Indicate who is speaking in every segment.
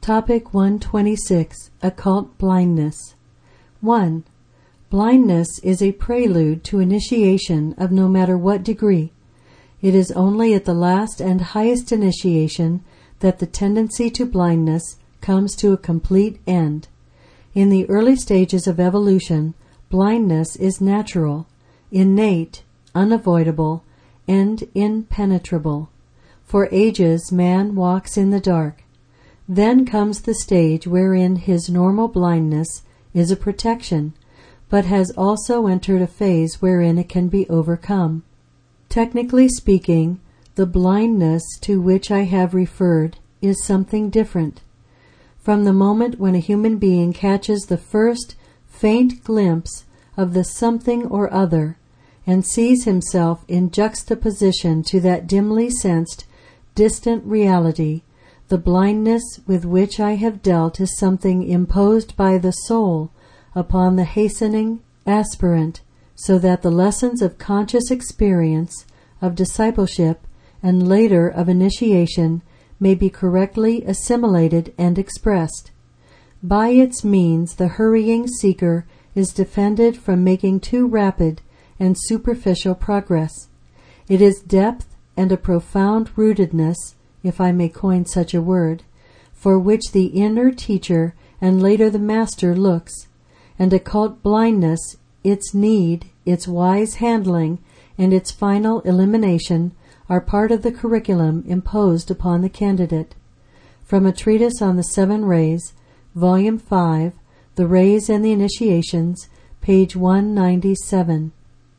Speaker 1: Topic 126. Occult Blindness. 1. Blindness is a prelude to initiation of no matter what degree. It is only at the last and highest initiation that the tendency to blindness comes to a complete end. In the early stages of evolution, blindness is natural, innate, unavoidable, and impenetrable. For ages man walks in the dark. Then comes the stage wherein his normal blindness is a protection, but has also entered a phase wherein it can be overcome. Technically speaking, the blindness to which I have referred is something different. From the moment when a human being catches the first faint glimpse of the something or other and sees himself in juxtaposition to that dimly sensed, distant reality, the blindness with which I have dealt is something imposed by the soul upon the hastening aspirant, so that the lessons of conscious experience, of discipleship, and later of initiation may be correctly assimilated and expressed. By its means the hurrying seeker is defended from making too rapid and superficial progress. It is depth and a profound rootedness, if I may coin such a word, for which the inner teacher and later the master looks, and occult blindness, its need, its wise handling, and its final elimination are part of the curriculum imposed upon the candidate. From a treatise on the 7 Rays, Volume 5, The Rays and the Initiations, page 197.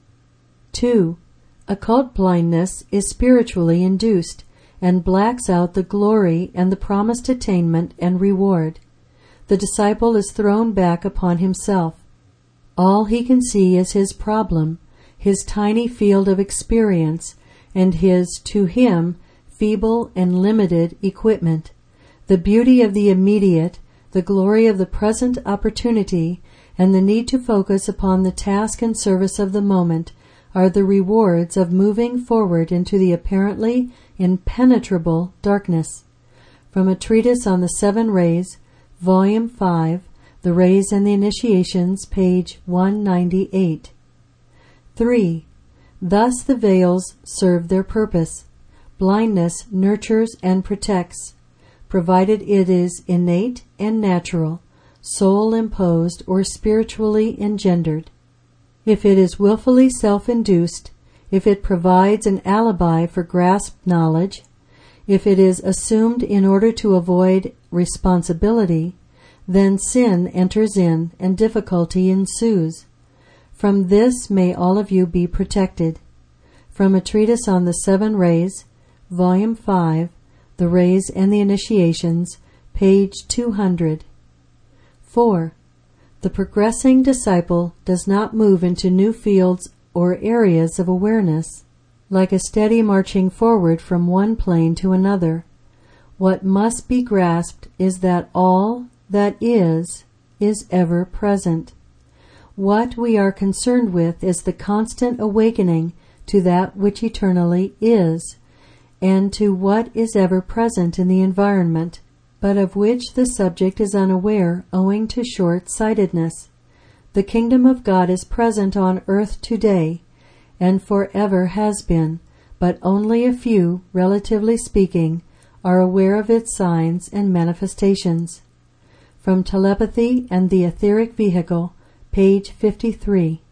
Speaker 1: 2. Occult blindness is spiritually induced, and blacks out the glory and the promised attainment and reward. The disciple is thrown back upon himself. All he can see is his problem, his tiny field of experience, and his, to him, feeble and limited equipment. The beauty of the immediate, the glory of the present opportunity, and the need to focus upon the task and service of the moment are the rewards of moving forward into the apparently impenetrable darkness. From a treatise on the 7 Rays, Volume 5, The Rays and the Initiations, page 198. 3. Thus the veils serve their purpose. Blindness nurtures and protects, provided it is innate and natural, soul-imposed or spiritually engendered. If it is willfully self-induced, if it provides an alibi for grasped knowledge, if it is assumed in order to avoid responsibility, then sin enters in and difficulty ensues. From this may all of you be protected. From a treatise on the 7 Rays, Volume 5, The Rays and the Initiations, page 200. 4. The progressing disciple does not move into new fields or areas of awareness, like a steady marching forward from one plane to another. What must be grasped is that all that is ever present. What we are concerned with is the constant awakening to that which eternally is, and to what is ever present in the environment, but of which the subject is unaware owing to short-sightedness. The kingdom of God is present on earth today, and forever has been, but only a few, relatively speaking, are aware of its signs and manifestations. From Telepathy and the Etheric Vehicle, page 53.